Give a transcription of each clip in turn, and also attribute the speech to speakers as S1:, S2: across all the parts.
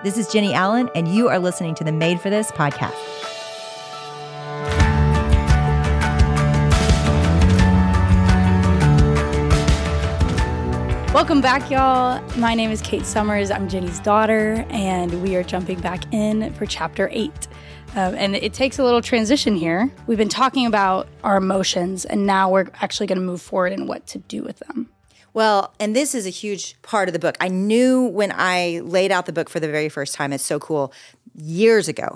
S1: This is Jenny Allen, and you are listening to the Made for This podcast.
S2: Welcome back, y'all. My name is Kate Summers. I'm Jenny's daughter, and we are jumping back in for chapter 8. And it takes a little transition here. We've been talking about our emotions, and now we're actually going to move forward in what to do with them.
S1: Well, and this is a huge part of the book. I knew when I laid out the book for the very first time, it's so cool, years ago.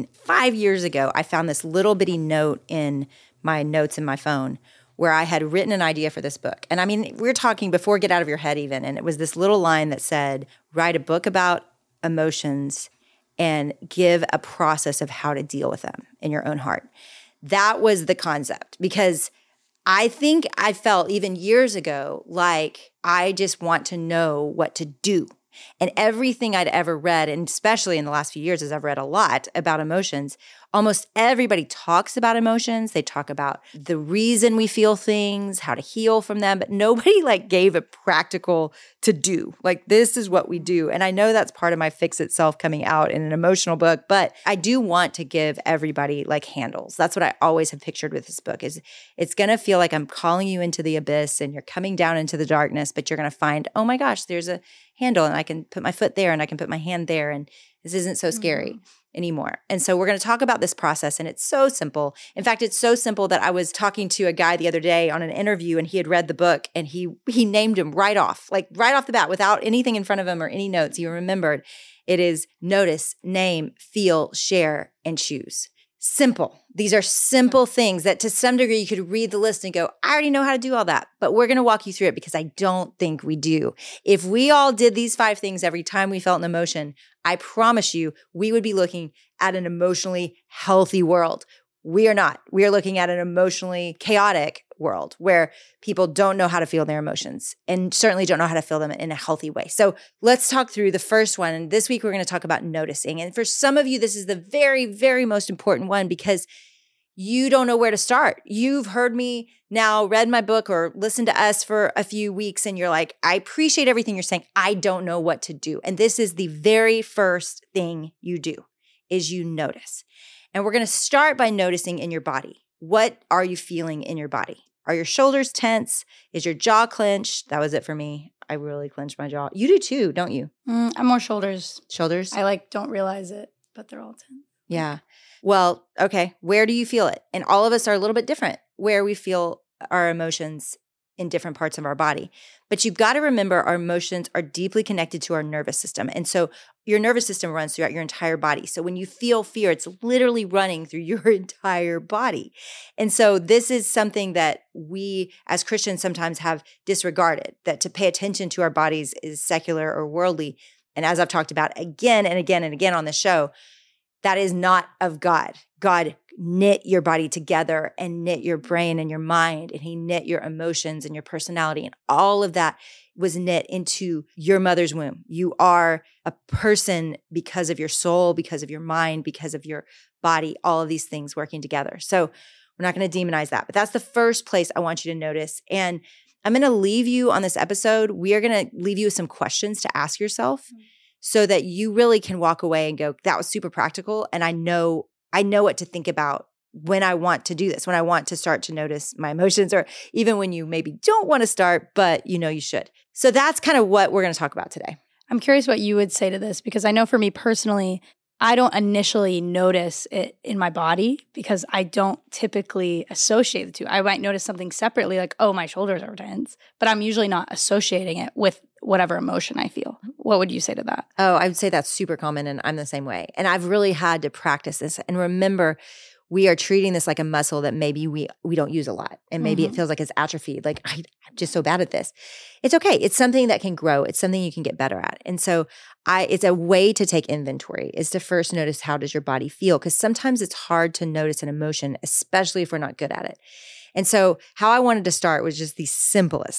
S1: 5 years ago, I found this little bitty note in my notes in my phone where I had written an idea for this book. And we're talking before Get Out of Your Head even, and it was this little line that said, write a book about emotions and give a process of how to deal with them in your own heart. That was the concept, because I think I felt even years ago like I just want to know what to do. And everything I'd ever read, and especially in the last few years as I've read a lot about emotions, almost everybody talks about emotions. They talk about the reason we feel things, how to heal from them, but nobody gave a practical to do. This is what we do. And I know that's part of my Fix It Self coming out in an emotional book, but I do want to give everybody handles. That's what I always have pictured with this book is it's going to feel like I'm calling you into the abyss and you're coming down into the darkness, but you're going to find, oh my gosh, there's a handle and I can put my foot there and I can put my hand there and this isn't so scary anymore. And so we're going to talk about this process, and it's so simple. In fact, it's so simple that I was talking to a guy the other day on an interview, and he had read the book and he named him right off the bat without anything in front of him or any notes. He remembered it is notice, name, feel, share, and choose. Simple. These are simple things that to some degree you could read the list and go, I already know how to do all that. But we're going to walk you through it because I don't think we do. If we all did these 5 things every time we felt an emotion, I promise you we would be looking at an emotionally healthy world. We are not. We are looking at an emotionally chaotic world where people don't know how to feel their emotions and certainly don't know how to feel them in a healthy way. So let's talk through the first one. And this week we're going to talk about noticing. And for some of you, this is the very, very most important one because you don't know where to start. You've heard me now, read my book or listened to us for a few weeks, and you're like, I appreciate everything you're saying. I don't know what to do. And this is the very first thing you do is you notice. And we're going to start by noticing in your body. What are you feeling in your body? Are your shoulders tense? Is your jaw clenched? That was it for me. I really clenched my jaw. You do too, don't you?
S2: I'm more shoulders.
S1: Shoulders?
S2: I don't realize it, but they're all tense.
S1: Yeah. Well, okay. Where do you feel it? And all of us are a little bit different where we feel our emotions in different parts of our body. But you've got to remember our emotions are deeply connected to our nervous system. And so your nervous system runs throughout your entire body. So when you feel fear, it's literally running through your entire body. And so this is something that we as Christians sometimes have disregarded, that to pay attention to our bodies is secular or worldly. And as I've talked about again and again and again on the show, that is not of God. God knit your body together and knit your brain and your mind, and he knit your emotions and your personality, and all of that was knit into your mother's womb. You are a person because of your soul, because of your mind, because of your body, all of these things working together. So we're not going to demonize that, but that's the first place I want you to notice. And I'm going to leave you on this episode. We are going to leave you with some questions to ask yourself so that you really can walk away and go, that was super practical. And I know what to think about when I want to do this, when I want to start to notice my emotions, or even when you maybe don't want to start, but you should. So that's kind of what we're going to talk about today.
S2: I'm curious what you would say to this, because I know for me personally, I don't initially notice it in my body because I don't typically associate the two. I might notice something separately, like, oh, my shoulders are tense, but I'm usually not associating it with whatever emotion I feel. What would you say to that?
S1: Oh, I would say that's super common, and I'm the same way. And I've really had to practice this. And remember, we are treating this like a muscle that maybe we don't use a lot. And maybe it feels like it's atrophied. Like, I'm just so bad at this. It's okay. It's something that can grow. It's something you can get better at. And so it's a way to take inventory is to first notice, how does your body feel? Because sometimes it's hard to notice an emotion, especially if we're not good at it. And so how I wanted to start was just the simplest,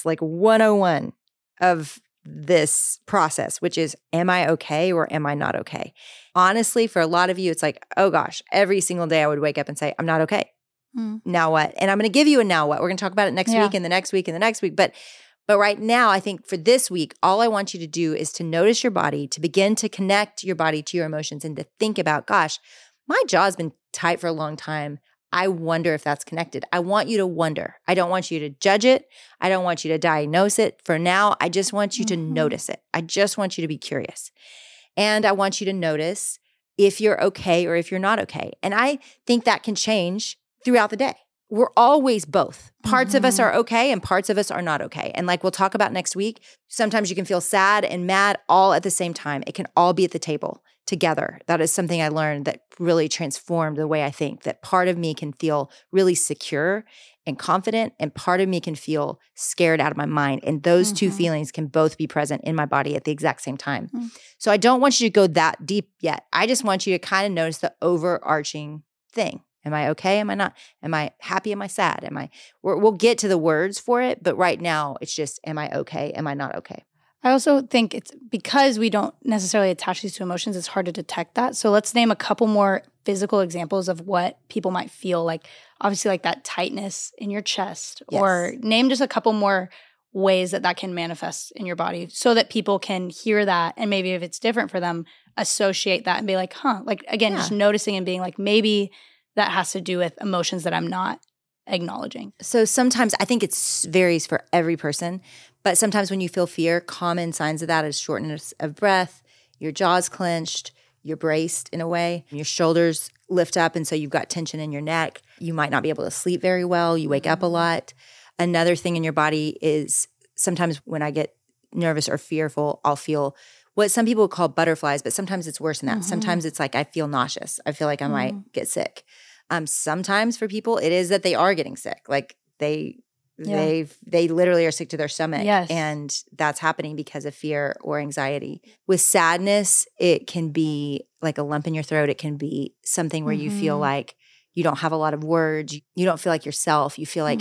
S1: 101 of this process, which is, am I okay or am I not okay? Honestly, for a lot of you, it's like, oh gosh, every single day I would wake up and say, I'm not okay. Now what? And I'm going to give you a now what. We're going to talk about it next week and the next week and the next week. But But right now, I think for this week, all I want you to do is to notice your body, to begin to connect your body to your emotions and to think about, gosh, my jaw's been tight for a long time. I wonder if that's connected. I want you to wonder. I don't want you to judge it. I don't want you to diagnose it. For now, I just want you to notice it. I just want you to be curious. And I want you to notice if you're okay or if you're not okay. And I think that can change throughout the day. We're always both. Parts of us are okay and parts of us are not okay. And like we'll talk about next week, sometimes you can feel sad and mad all at the same time. It can all be at the table together. That is something I learned that really transformed the way I think, that part of me can feel really secure and confident, and part of me can feel scared out of my mind. And those two feelings can both be present in my body at the exact same time. So I don't want you to go that deep yet. I just want you to kind of notice the overarching thing. Am I okay? Am I not? Am I happy? Am I sad? We'll get to the words for it, but right now it's just, am I okay? Am I not okay?
S2: I also think it's because we don't necessarily attach these to emotions, it's hard to detect that. So let's name a couple more physical examples of what people might feel like. Obviously, like that tightness in your chest, or name just a couple more ways that can manifest in your body so that people can hear that. And maybe if it's different for them, associate that and be like, like, again, just noticing and being like, maybe that has to do with emotions that I'm not acknowledging.
S1: So sometimes I think it varies for every person, but sometimes when you feel fear, common signs of that is shortness of breath, your jaw's clenched, you're braced in a way, your shoulders lift up, and so you've got tension in your neck. You might not be able to sleep very well. You wake up a lot. Another thing in your body is sometimes when I get nervous or fearful, I'll feel what some people call butterflies, but sometimes it's worse than that. Sometimes it's like I feel nauseous. I feel like I might get sick. Sometimes for people, it is that they are getting sick. Like they literally are sick to their stomach.
S2: Yes.
S1: And that's happening because of fear or anxiety. With sadness, it can be like a lump in your throat. It can be something where you feel like you don't have a lot of words. You don't feel like yourself. You feel like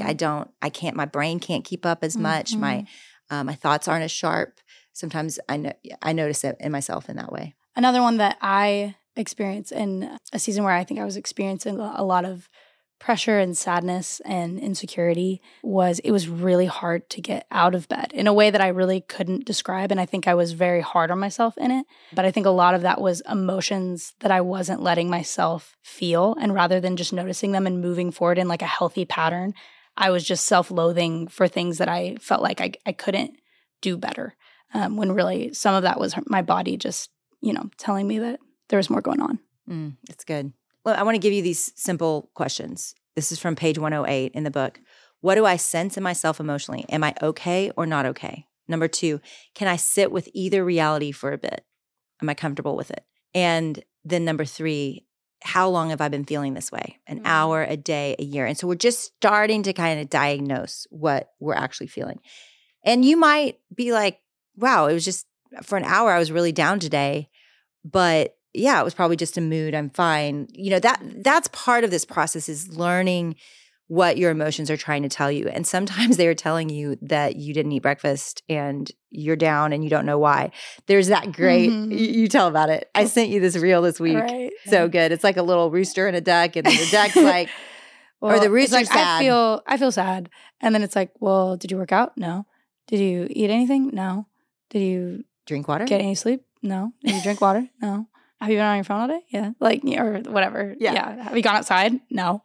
S1: my brain can't keep up as much. My thoughts aren't as sharp. Sometimes I notice it in myself in that way.
S2: Another one that I experienced in a season where I think I was experiencing a lot of pressure and sadness and insecurity was it was really hard to get out of bed in a way that I really couldn't describe. And I think I was very hard on myself in it. But I think a lot of that was emotions that I wasn't letting myself feel. And rather than just noticing them and moving forward in like a healthy pattern, I was just self-loathing for things that I felt like I couldn't do better. When really some of that was my body just, telling me that there was more going on.
S1: It's good. Well, I want to give you these simple questions. This is from page 108 in the book. What do I sense in myself emotionally? Am I okay or not okay? Number 2, can I sit with either reality for a bit? Am I comfortable with it? And then number 3, how long have I been feeling this way? An hour, a day, a year? And so we're just starting to kind of diagnose what we're actually feeling. And you might be like, wow, it was just for an hour, I was really down today. But yeah, it was probably just a mood. I'm fine. That's part of this process is learning what your emotions are trying to tell you. And sometimes they are telling you that you didn't eat breakfast and you're down and you don't know why. There's that great, you tell about it. I sent you this reel this week.
S2: Right.
S1: So good. It's like a little rooster and a duck, and then the duck's like, or the rooster's
S2: like,
S1: sad.
S2: I feel sad. And then it's like, well, did you work out? No. Did you eat anything? No. Did you
S1: drink water?
S2: Get any sleep? No. Did you drink water? No. Have you been on your phone all day? Yeah. Or whatever. Yeah. Have you gone outside? No.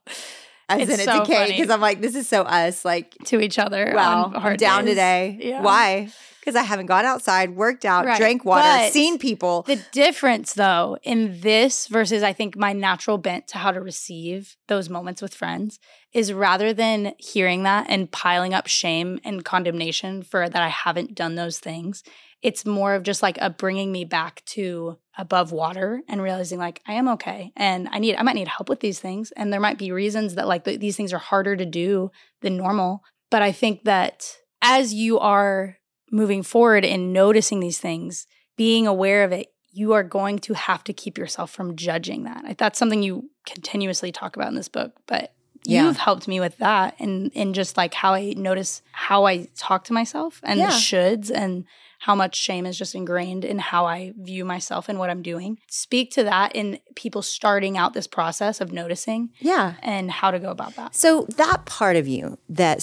S1: I sent it to Kate because I'm like, this is so us, like
S2: to each other.
S1: Wow, I'm down today.
S2: Yeah.
S1: Why? Because I haven't gone outside, worked out, drank water, seen people.
S2: The difference, though, in this versus I think my natural bent to how to receive those moments with friends is rather than hearing that and piling up shame and condemnation for that I haven't done those things, it's more of just like a bringing me back to above water and realizing like I am okay and I might need help with these things, and there might be reasons that like these things are harder to do than normal. But I think that as you are moving forward and noticing these things, being aware of it, you are going to have to keep yourself from judging that. That's something you continuously talk about in this book, but you've helped me with that and just like how I notice how I talk to myself and the shoulds and how much shame is just ingrained in how I view myself and what I'm doing. Speak to that in people starting out this process of noticing and how to go about that.
S1: So that part of you that says,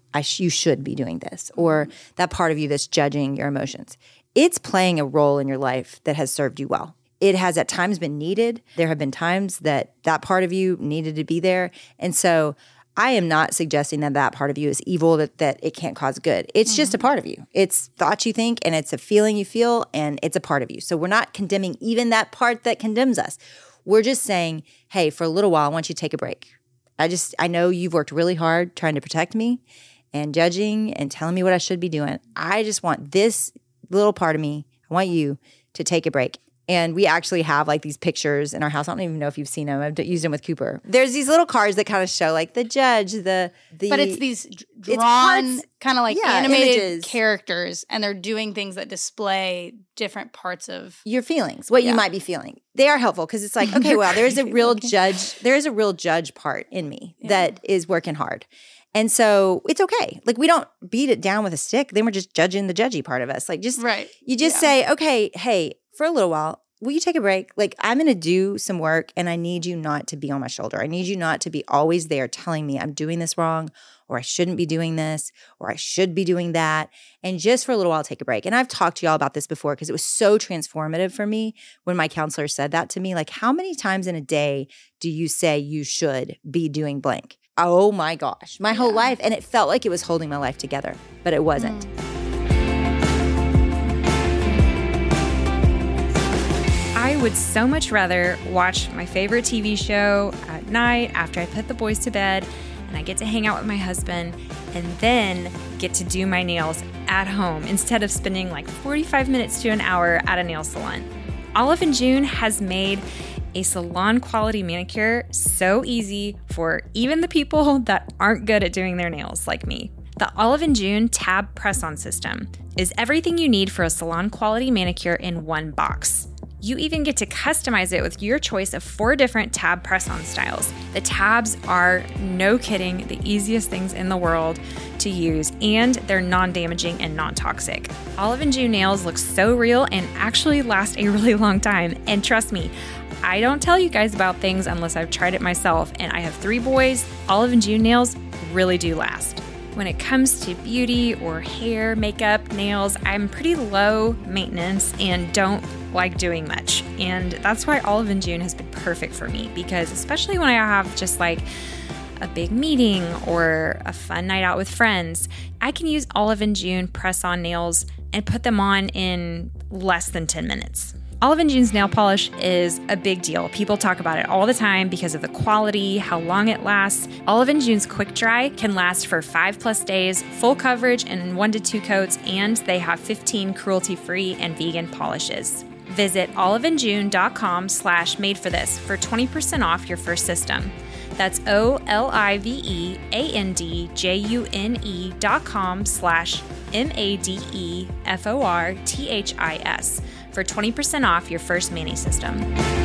S1: you should be doing this, or that part of you that's judging your emotions. It's playing a role in your life that has served you well. It has at times been needed. There have been times that part of you needed to be there. And so I am not suggesting that that part of you is evil, that it can't cause good. It's just a part of you. It's thoughts you think, and it's a feeling you feel, and it's a part of you. So we're not condemning even that part that condemns us. We're just saying, hey, for a little while, I want you to take a break. I know you've worked really hard trying to protect me and judging and telling me what I should be doing. I just want this little part of me, I want you to take a break. And we actually have like these pictures in our house. I don't even know if you've seen them. I've used them with Cooper. There's these little cards that kind of show like the judge, the
S2: But it's these drawn kind of like animated images. Characters, and they're doing things that display different parts of
S1: your feelings, what you might be feeling. They are helpful because it's like, okay, well, there's a real judge. There is a real judge part in me that is working hard. And so it's okay. Like we don't beat it down with a stick. Then we're just judging the judgy part of us. Like you just say, okay, hey, for a little while, will you take a break? Like I'm going to do some work and I need you not to be on my shoulder. I need you not to be always there telling me I'm doing this wrong, or I shouldn't be doing this, or I should be doing that. And just for a little while, take a break. And I've talked to y'all about this before because it was so transformative for me when my counselor said that to me. Like how many times in a day do you say you should be doing blank? Oh my gosh, my whole life. And it felt like it was holding my life together, but it wasn't.
S3: I would so much rather watch my favorite TV show at night after I put the boys to bed and I get to hang out with my husband and then get to do my nails at home instead of spending like 45 minutes to an hour at a nail salon. Olive & June has made a salon quality manicure so easy for even the people that aren't good at doing their nails like me. The Olive & June Tab Press-On System is everything you need for a salon quality manicure in one box. You even get to customize it with your choice of 4 different tab press-on styles. The tabs are, no kidding, the easiest things in the world to use, and they're non-damaging and non-toxic. Olive & June nails look so real and actually last a really long time. And trust me, I don't tell you guys about things unless I've tried it myself, and I have 3 boys. Olive & June nails really do last. When it comes to beauty or hair, makeup, nails, I'm pretty low maintenance and don't like doing much. And that's why Olive & June has been perfect for me, because especially when I have just like a big meeting or a fun night out with friends, I can use Olive & June press-on nails and put them on in less than 10 minutes. Olive & June's nail polish is a big deal. People talk about it all the time because of the quality, how long it lasts. Olive & June's Quick Dry can last for 5+ days, full coverage in 1 to 2 coats, and they have 15 cruelty-free and vegan polishes. Visit olivejune.com/madeforthis for 20% off your first system. That's oliveandjune.com/madeforthis for 20% off your first mani system.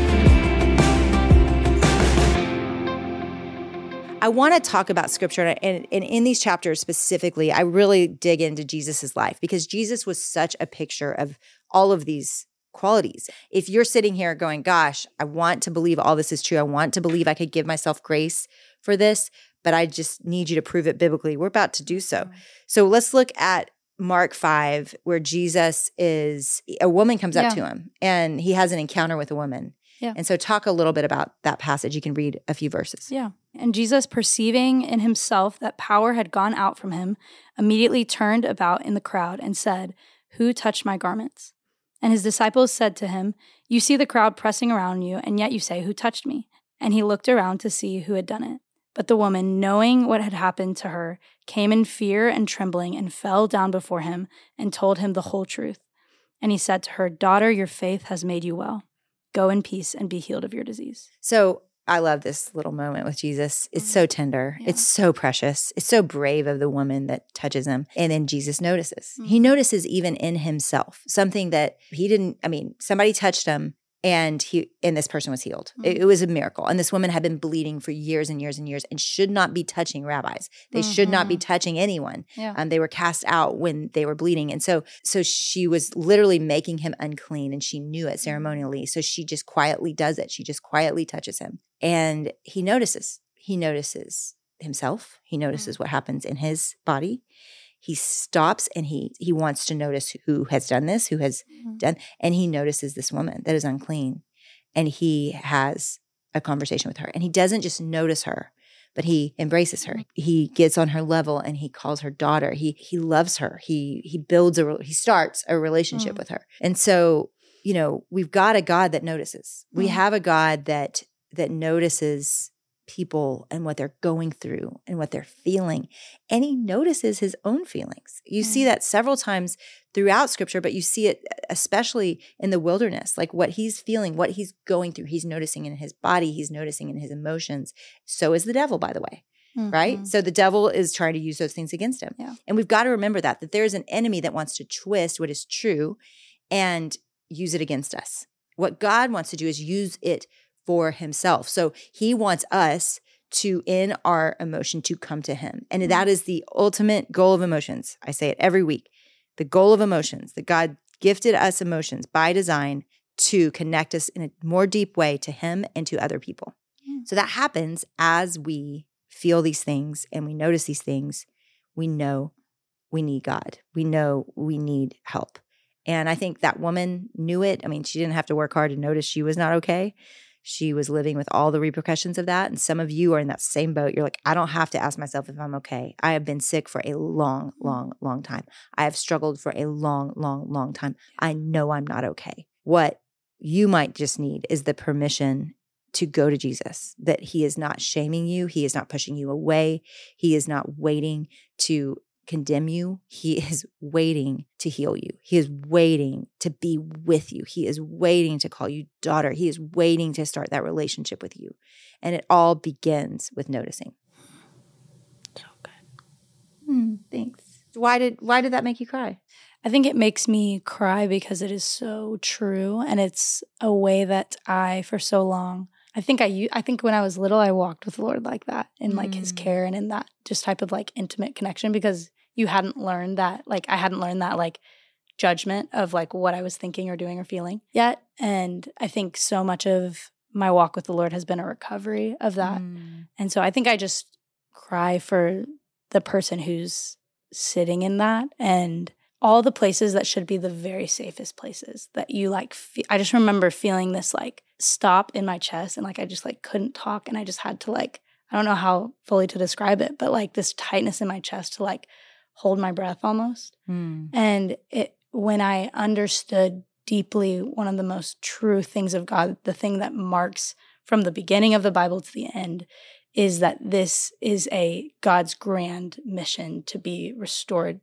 S1: I want to talk about scripture, and in these chapters specifically, I really dig into Jesus's life because Jesus was such a picture of all of these qualities. If you're sitting here going, gosh, I want to believe all this is true. I want to believe I could give myself grace for this, but I just need you to prove it biblically. We're about to do so. So let's look at Mark 5, where a woman comes up to him and he has an encounter with a woman. Yeah. And so talk a little bit about that passage. You can read a few verses.
S2: Yeah. And Jesus, perceiving in himself that power had gone out from him, immediately turned about in the crowd and said, "Who touched my garments?" And his disciples said to him, "You see the crowd pressing around you, and yet you say, 'Who touched me?'" And he looked around to see who had done it. But the woman, knowing what had happened to her, came in fear and trembling and fell down before him and told him the whole truth. And he said to her, "Daughter, your faith has made you well. Go in peace and be healed of your disease."
S1: So I love this little moment with Jesus. It's so tender. Yeah. It's so precious. It's so brave of the woman that touches him. And then Jesus notices. He notices even in himself something that he didn't, somebody touched him and this person was healed. It was a miracle. And this woman had been bleeding for years and years and years and should not be touching rabbis. They should not be touching anyone. Yeah. They were cast out when they were bleeding. And so she was literally making him unclean, and she knew it ceremonially. So she just quietly does it. She just quietly touches him. And he notices himself. He notices what happens in his body. He stops and he wants to notice who has done this, who has done, and he notices this woman that is unclean. And he has a conversation with her. And he doesn't just notice her, but he embraces her. He gets on her level and he calls her daughter. He loves her. He starts a relationship with her. And so, we've got a God that notices. We have a God that notices people and what they're going through and what they're feeling. And he notices his own feelings. You see that several times throughout scripture, but you see it especially in the wilderness, like what he's feeling, what he's going through. He's noticing in his body, he's noticing in his emotions. So is the devil, by the way, right? So the devil is trying to use those things against him. Yeah. And we've got to remember that there's an enemy that wants to twist what is true and use it against us. What God wants to do is use it for himself. So he wants us to, in our emotion, to come to him. And that is the ultimate goal of emotions. I say it every week. The goal of emotions, that God gifted us emotions by design to connect us in a more deep way to him and to other people. So that happens as we feel these things and we notice these things. We know we need God. We know we need help. And I think that woman knew it. I mean, she didn't have to work hard to notice she was not okay. She was living with all the repercussions of that. And some of you are in that same boat. You're like, I don't have to ask myself if I'm okay. I have been sick for a long, long, long time. I have struggled for a long, long, long time. I know I'm not okay. What you might just need is the permission to go to Jesus, that he is not shaming you. He is not pushing you away. He is not waiting to condemn you. He is waiting to heal you. He is waiting to be with you. He is waiting to call you daughter. He is waiting to start that relationship with you. And it all begins with noticing.
S2: So good.
S1: Thanks. Why did that make you cry?
S2: I think it makes me cry because it is so true. And it's a way that for so long, I think when I was little, I walked with the Lord like that, in like his care and in that just type of like intimate connection, because you hadn't learned that, like I hadn't learned that like judgment of like what I was thinking or doing or feeling yet. And I think so much of my walk with the Lord has been a recovery of that. And so I think I just cry for the person who's sitting in that, and all the places that should be the very safest places that you like. I just remember feeling this like stop in my chest, and like I just like couldn't talk, and I just had to like, I don't know how fully to describe it, but like this tightness in my chest to like hold my breath almost. And when I understood deeply one of the most true things of God, the thing that marks from the beginning of the Bible to the end, is that this is God's grand mission to be restored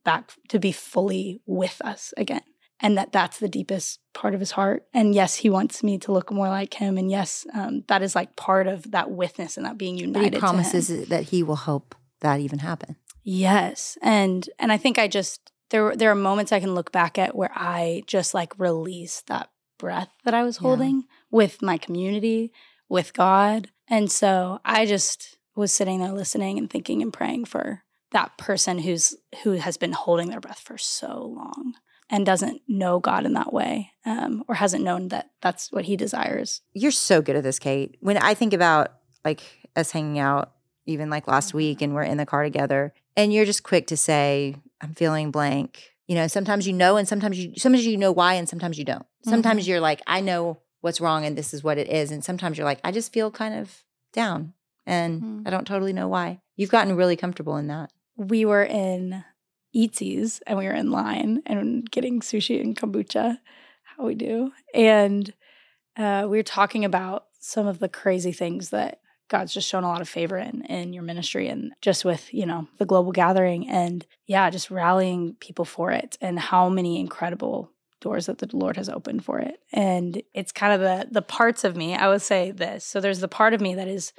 S2: to be fully with us again. And that's the deepest part of his heart. And yes, he wants me to look more like him. And yes, that is like part of that witness and that being united.
S1: But he promises that he will help that even happen.
S2: Yes. And I think there are moments I can look back at where I just like release that breath that I was holding with my community, with God. And so I just was sitting there listening and thinking and praying for that person who has been holding their breath for so long and doesn't know God in that way, or hasn't known that that's what he desires.
S1: You're so good at this, Kate. When I think about like us hanging out, even like last week, and we're in the car together, and you're just quick to say, I'm feeling blank. Sometimes you know, and sometimes you know why, and sometimes you don't. Sometimes you're like, I know what's wrong and this is what it is. And sometimes you're like, I just feel kind of down and I don't totally know why. You've gotten really comfortable in that.
S2: We were in Eatzi's and we were in line and getting sushi and kombucha, how we do. And we were talking about some of the crazy things that God's just shown a lot of favor in your ministry, and just with, the global gathering, and just rallying people for it, and how many incredible doors that the Lord has opened for it. And it's kind of the parts of me, I would say this. So there's the part of me that is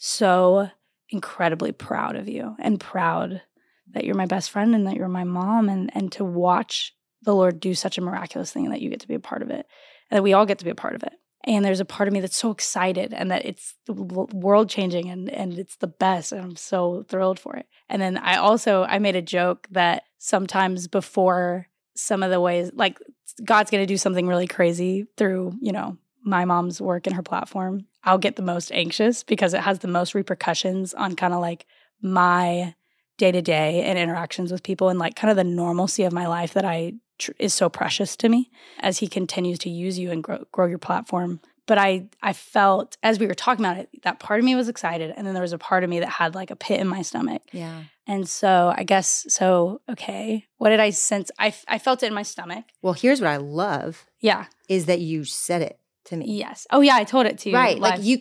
S2: so incredibly proud of you, and proud that you're my best friend and that you're my mom, and to watch the Lord do such a miraculous thing, and that you get to be a part of it, and that we all get to be a part of it. And there's a part of me that's so excited, and that it's world changing, and it's the best, and I'm so thrilled for it. And then I made a joke that sometimes before some of the ways, like God's going to do something really crazy through, my mom's work and her platform. I'll get the most anxious because it has the most repercussions on kind of like my day-to-day and interactions with people and like kind of the normalcy of my life that is so precious to me as he continues to use you and grow your platform. But I felt, as we were talking about it, that part of me was excited. And then there was a part of me that had like a pit in my stomach.
S1: Yeah.
S2: And so I guess, okay, what did I sense? I felt it in my stomach.
S1: Well, here's what I love.
S2: Yeah.
S1: Is that you said it to me.
S2: Yes. Oh, yeah, I told it to you.
S1: Right.
S2: live.
S1: Like you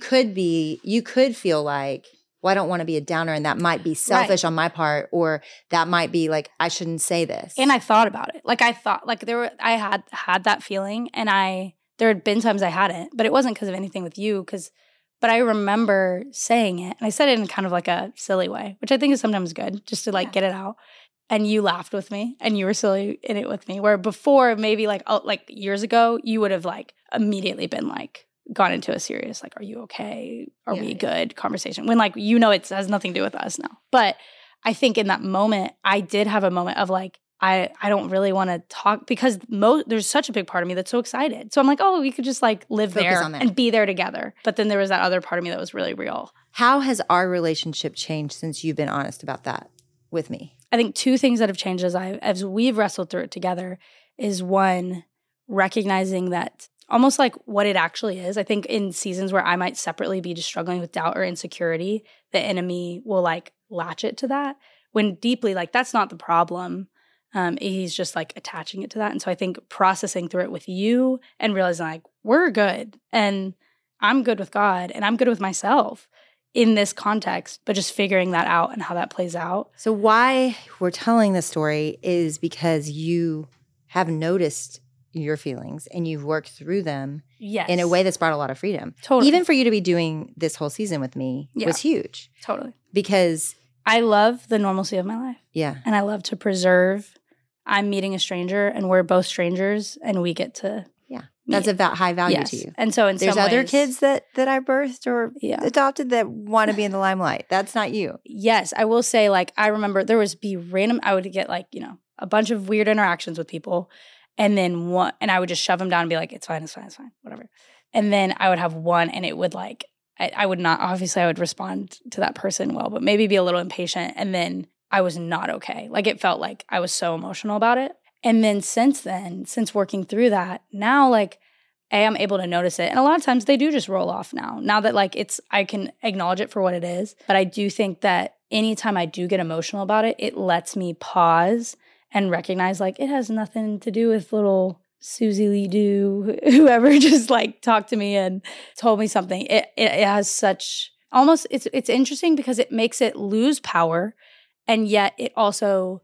S1: could feel like, well, I don't want to be a downer and that might be selfish on my part, or that might be like, I shouldn't say this.
S2: And I thought about it. Like I thought, like I had that feeling, and there had been times I hadn't, but it wasn't because of anything with you, but I remember saying it, and I said it in kind of like a silly way, which I think is sometimes good, just to like get it out. And you laughed with me, and you were silly in it with me, where before maybe like years ago, you would have like immediately been like, gone into a serious, like, are you okay? Are we good conversation? When like, it has nothing to do with us now. But I think in that moment, I did have a moment of like, I don't really want to talk because there's such a big part of me that's so excited. So I'm like, oh, we could just like live there and be there together. But then there was that other part of me that was really real.
S1: How has our relationship changed since you've been honest about that with me?
S2: I think two things that have changed as we've wrestled through it together is one, recognizing that almost like what it actually is. I think in seasons where I might separately be just struggling with doubt or insecurity, the enemy will like latch it to that when deeply like that's not the problem. He's just like attaching it to that. And so I think processing through it with you and realizing like we're good and I'm good with God and I'm good with myself in this context, but just figuring that out and how that plays out.
S1: So why we're telling this story is because you have noticed your feelings and you've worked through them in a way that's brought a lot of freedom.
S2: Totally.
S1: Even for you to be doing this whole season with me was huge.
S2: Totally.
S1: Because
S2: I love the normalcy of my life.
S1: Yeah.
S2: And I love to preserve. I'm meeting a stranger and we're both strangers and we get to
S1: that's a high value to you.
S2: And so
S1: there's
S2: some
S1: other
S2: ways,
S1: kids that I birthed or adopted that want to be in the limelight. That's not you.
S2: Yes. I will say like I remember there was I would get like, a bunch of weird interactions with people. And then and I would just shove them down and be like, it's fine, whatever. And then I would have one and it would like, I would not, obviously I would respond to that person well, but maybe be a little impatient. And then I was not okay. Like it felt like I was so emotional about it. And then since working through that, now like I'm able to notice it. And a lot of times they do just roll off now that like I can acknowledge it for what it is. But I do think that anytime I do get emotional about it, it lets me pause and recognize like it has nothing to do with little Susie Lee Doo, whoever just like talked to me and told me something. It has such almost it's interesting because it makes it lose power, and yet it also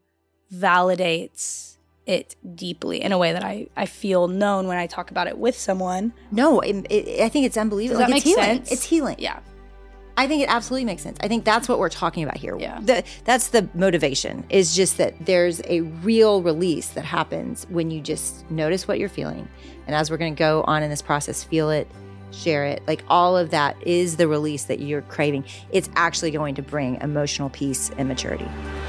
S2: validates it deeply in a way that I feel known when I talk about it with someone.
S1: No, I think it's unbelievable.
S2: Does that
S1: like,
S2: make sense?
S1: It's healing.
S2: Yeah.
S1: I think it absolutely makes sense. I think that's what we're talking about here.
S2: Yeah.
S1: That's the motivation, is just that there's a real release that happens when you just notice what you're feeling. And as we're going to go on in this process, feel it, share it. Like all of that is the release that you're craving. It's actually going to bring emotional peace and maturity.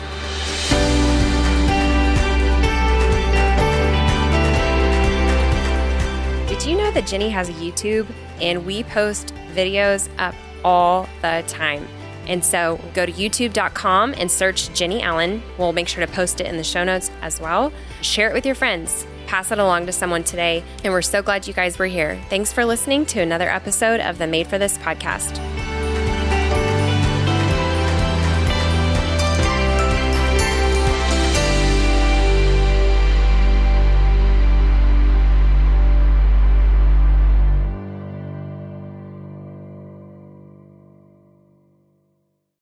S3: Did you know that Jenny has a YouTube and we post videos up all the time? And so go to youtube.com and search Jenny Allen. We'll make sure to post it in the show notes as well. Share it with your friends. Pass it along to someone today. And we're so glad you guys were here. Thanks for listening to another episode of the Made for This podcast.